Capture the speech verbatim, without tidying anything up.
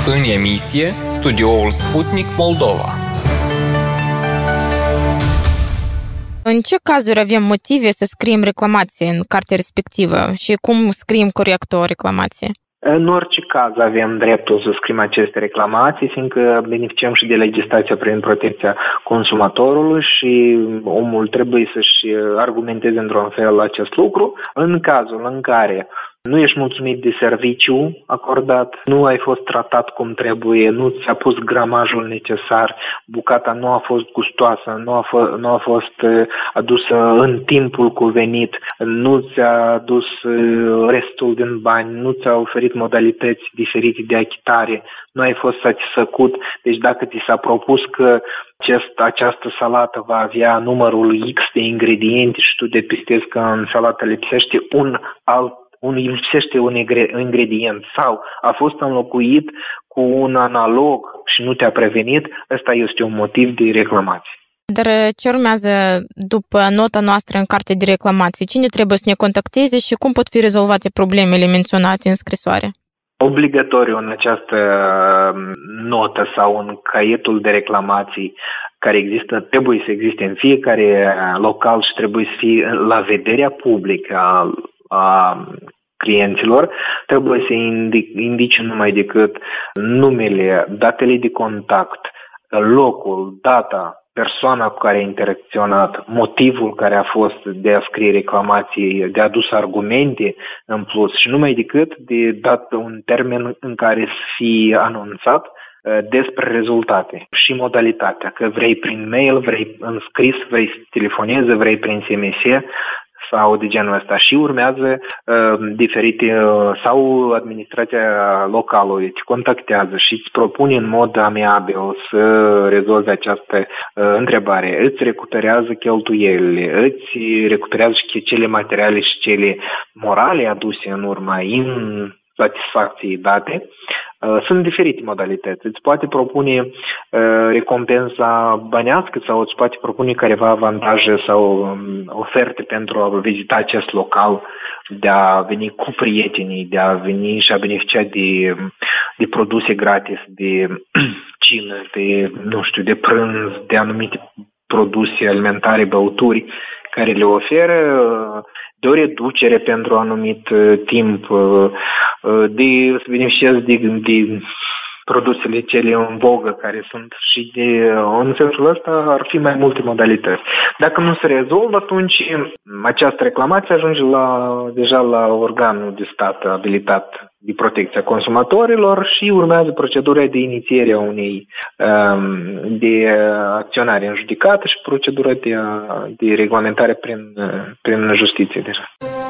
În emisie, studioul Sputnik Moldova. În ce cazuri avem motive să scriem reclamație în cartea respectivă și cum scriem corect o reclamație? În orice caz avem dreptul să scriem aceste reclamații, fiindcă beneficiem și de legislația privind protecția consumatorului și omul trebuie să-și argumenteze într-un fel acest lucru. În cazul în care nu ești mulțumit de serviciu acordat, nu ai fost tratat cum trebuie, nu ți-a pus gramajul necesar, bucata nu a fost gustoasă, nu a, f- nu a fost adusă în timpul cuvenit, nu ți-a adus restul din bani, nu ți-a oferit modalități diferite de achitare, nu ai fost satisfăcut. Deci dacă ți s-a propus că acest, această salată va avea numărul X de ingrediente și tu depistezi că în salată lipsește un alt un lipsește un ingredient sau a fost înlocuit cu un analog și nu te-a prevenit, ăsta este un motiv de reclamație. Dar ce urmează după nota noastră în carte de reclamații? Cine trebuie să ne contacteze și cum pot fi rezolvate problemele menționate în scrisoare? Obligatoriu în această notă sau în caietul de reclamații care există, trebuie să existe în fiecare local și trebuie să fie la vederea publică a a clienților, trebuie să indice numai decât numele, datele de contact, locul, data, persoana cu care a interacționat, motivul care a fost de a scrie reclamații, de a adus argumente în plus și numai decât de dat un termen în care să fie anunțat despre rezultate și modalitatea, că vrei prin mail, vrei în scris, vrei să telefonezi, vrei prin S M S sau de genul ăsta și urmează uh, diferite uh, sau administrația locală te contactează și îți propune în mod amiabil să rezolvi această uh, întrebare, îți recuperează cheltuielile, îți recuperează și cele materiale și cele morale aduse în urma insatisfacției date. Sunt diferite modalități. Îți poate propune uh, recompensa bănească sau îți poate propune careva avantaje sau um, oferte pentru a vizita acest local, de a veni cu prietenii, de a veni și a beneficia de, de produse gratis, de cină, de, nu știu, de prânz, de anumite produse alimentare, băuturi care le oferă, de o reducere pentru un anumit timp, de să beneficiezi de, de produsele cele în vogă care sunt și de, în sensul ăsta ar fi mai multe modalități. Dacă nu se rezolvă, atunci această reclamație ajunge la, deja la organul de stat abilitat de protecția consumatorilor și urmează procedura de inițiere a unei de acționare în judecată și procedura de, de reglementare prin, prin justiție deja.